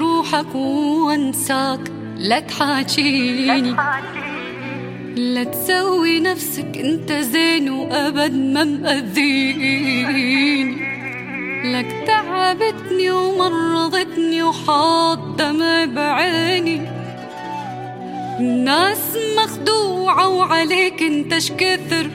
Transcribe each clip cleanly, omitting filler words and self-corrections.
جروحك وانساك. لا تحاجيني، لا تسوي نفسك انت زين وابد ما مأذيني. لك تعبتني ومرضتني وحاط دمع بعيني. الناس مخدوعة وعليك انت شكثر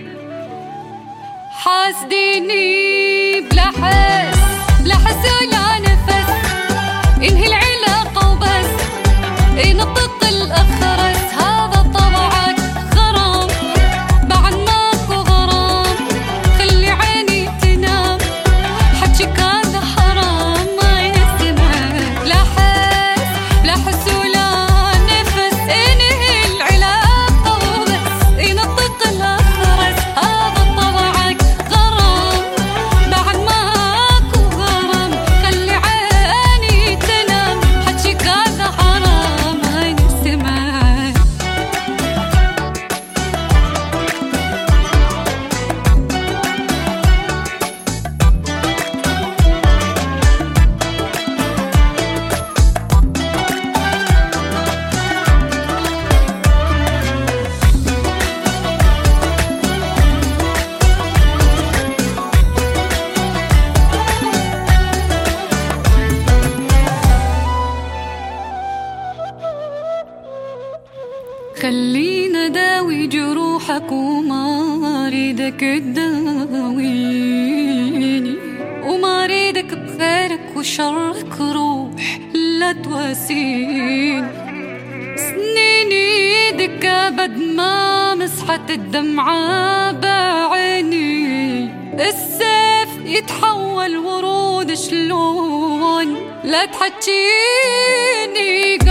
حاسديني. بلا حس بلا حس ولا نفس، انهي العلاقة وبس، نطق الأخرس. هذا طبعك غرام بعد ماكو غرام، خلي عيني تنام، حجك هذا حرام ما يسمع. لا حس لا حس ولا نفس، انهي العلاقة وبس، نطق الأخرس. هذا طبعك غرام بعد ماكو غرام، خلي عيني تنام، حجك هذا حرام ما يسمع. خلينا داوي جروحك وما اريدك تداويني، وما اريدك بخيرك وشرك روح لا تواسيني. سنين ايدك ابد ما مسحت الدمعة بعيني. السيف يتحول ورود شلون، لا تحجيني.